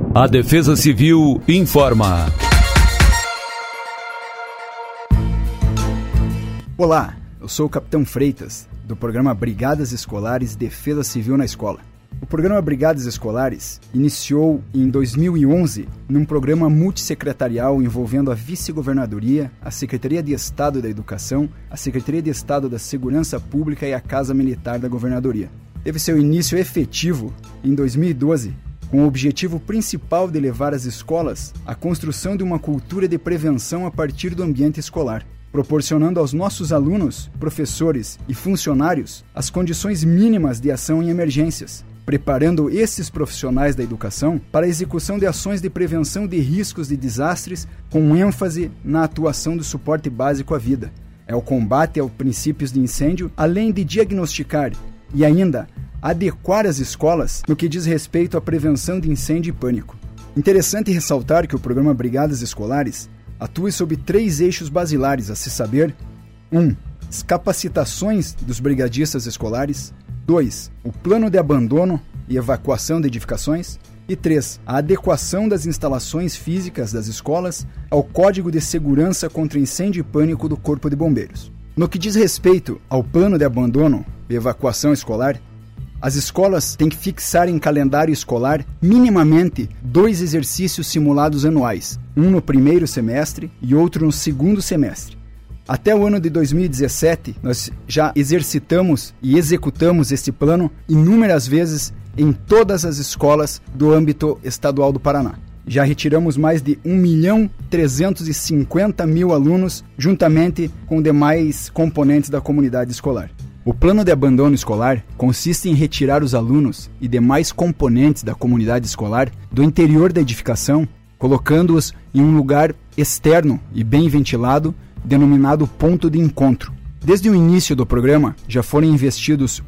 A Defesa Civil informa. Olá, eu sou o Capitão Freitas, do programa Brigadas Escolares Defesa Civil na Escola. O programa Brigadas Escolares iniciou em 2011 num programa multissecretarial envolvendo a Vice-Governadoria, a Secretaria de Estado da Educação, a Secretaria de Estado da Segurança Pública e a Casa Militar da Governadoria. Teve seu início efetivo em 2012, com o objetivo principal de levar às escolas a construção de uma cultura de prevenção a partir do ambiente escolar, proporcionando aos nossos alunos, professores e funcionários as condições mínimas de ação em emergências, preparando esses profissionais da educação para a execução de ações de prevenção de riscos de desastres com ênfase na atuação do suporte básico à vida. É o combate aos princípios de incêndio, além de diagnosticar e ainda adequar as escolas no que diz respeito à prevenção de incêndio e pânico. Interessante ressaltar que o programa Brigadas Escolares atua sob 3 eixos basilares, a se saber: 1. As capacitações dos brigadistas escolares. 2. O plano de abandono e evacuação de edificações. E 3. A adequação das instalações físicas das escolas ao Código de Segurança contra Incêndio e Pânico do Corpo de Bombeiros. No que diz respeito ao plano de abandono e evacuação escolar, as escolas têm que fixar em calendário escolar minimamente 2 exercícios simulados anuais, um no primeiro semestre e outro no segundo semestre. Até o ano de 2017, nós já exercitamos e executamos este plano inúmeras vezes em todas as escolas do âmbito estadual do Paraná. Já retiramos mais de 1.350.000 alunos, juntamente com demais componentes da comunidade escolar. O plano de abandono escolar consiste em retirar os alunos e demais componentes da comunidade escolar do interior da edificação, colocando-os em um lugar externo e bem ventilado, denominado ponto de encontro. Desde o início do programa, já foram investidos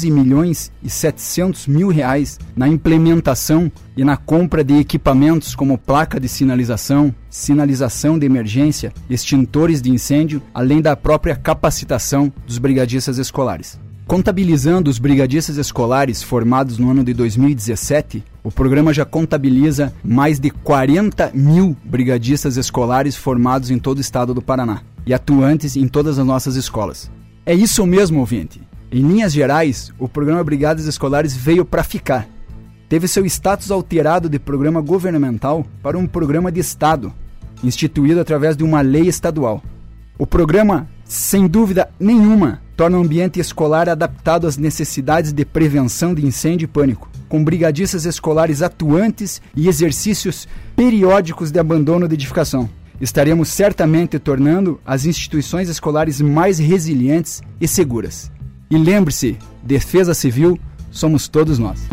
R$11.700.000 na implementação e na compra de equipamentos como placa de sinalização, sinalização de emergência, extintores de incêndio, além da própria capacitação dos brigadistas escolares. Contabilizando os brigadistas escolares formados no ano de 2017, o programa já contabiliza mais de 40.000 brigadistas escolares formados em todo o estado do Paraná e atuantes em todas as nossas escolas. É isso mesmo, ouvinte. Em linhas gerais, o programa Brigadas Escolares veio para ficar. Teve seu status alterado de programa governamental para um programa de Estado, instituído através de uma lei estadual. O programa, sem dúvida nenhuma, torna o ambiente escolar adaptado às necessidades de prevenção de incêndio e pânico, com brigadistas escolares atuantes e exercícios periódicos de abandono de edificação. Estaremos certamente tornando as instituições escolares mais resilientes e seguras. E lembre-se, Defesa Civil somos todos nós.